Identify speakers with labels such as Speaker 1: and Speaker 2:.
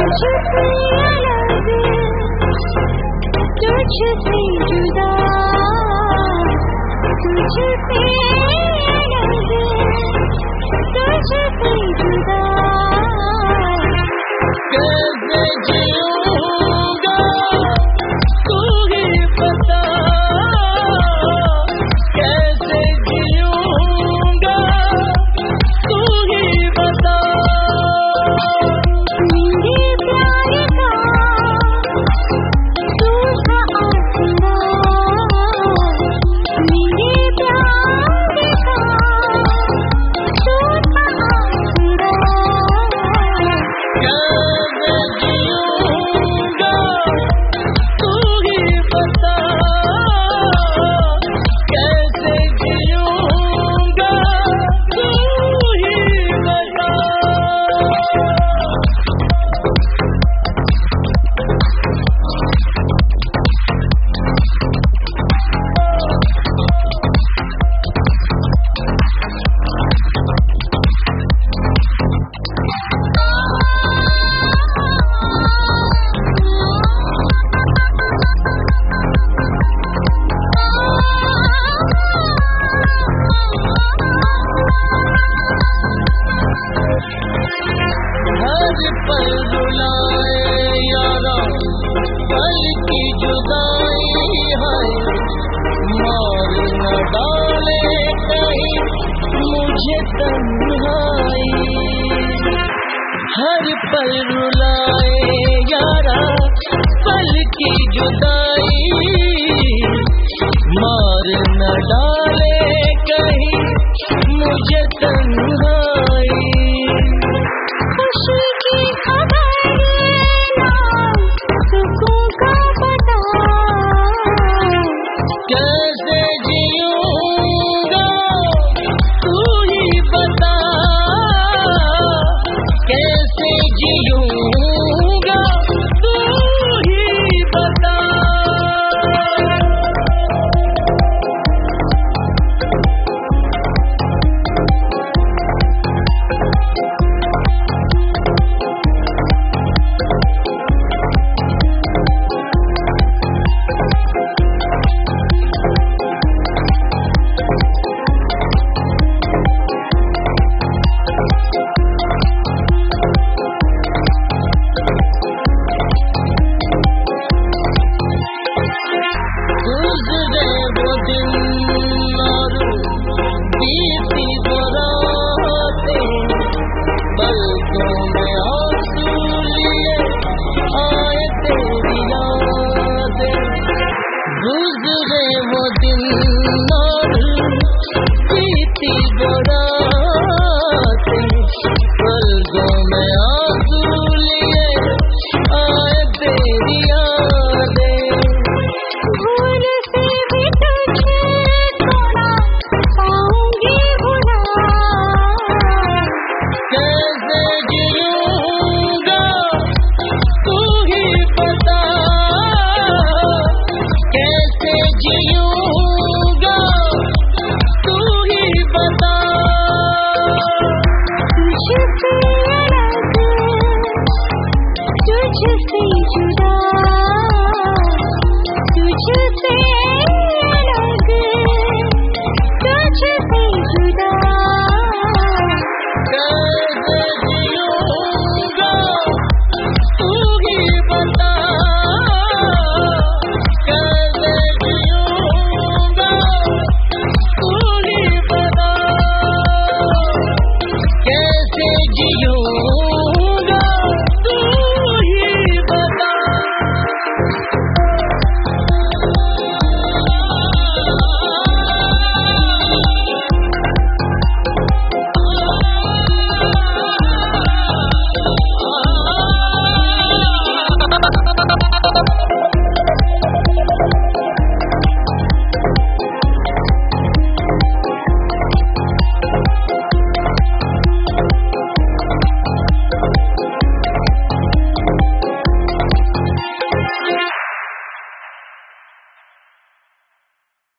Speaker 1: तुझसे जुदा, तुझसे अलग, तुझसे जुदा। कैसे जीऊंगा तू ही बता, कैसे जीऊंगा तू ही बता। मेरे प्यार का तू था आसरा, मेरे प्यार का तू था आसरा। कैसे जीऊंगा तू ही बता, कैसे जीऊंगा तू ही बता। हर पल रुलाए यारा पल की जुदाई है, मार न डाले कहीं मुझे तन्हाई। हर पल रुलाए यारा पल की जुदाई, मार न डाले कहीं मुझे तन्हाई। खुशी की खबर ना सुकून का पता, कैसे जीऊंगा तू ही बता, कैसे जीऊंगा तू ही बता। गुज़रे वो दिन और बीती वो रातें, पलकों में आंसू लिए आए तेरी यादें। गुज़रे वो दिन और बीती वो रातें, पलकों में आंसू लिए आए तेरी यादें। भूल से भी तुझे थोड़ा पाऊंगी भुला, कैसे जीऊंगा तू ही बता, कैसे जीऊंगा तू ही बता। तुझसे अलग, तुझसे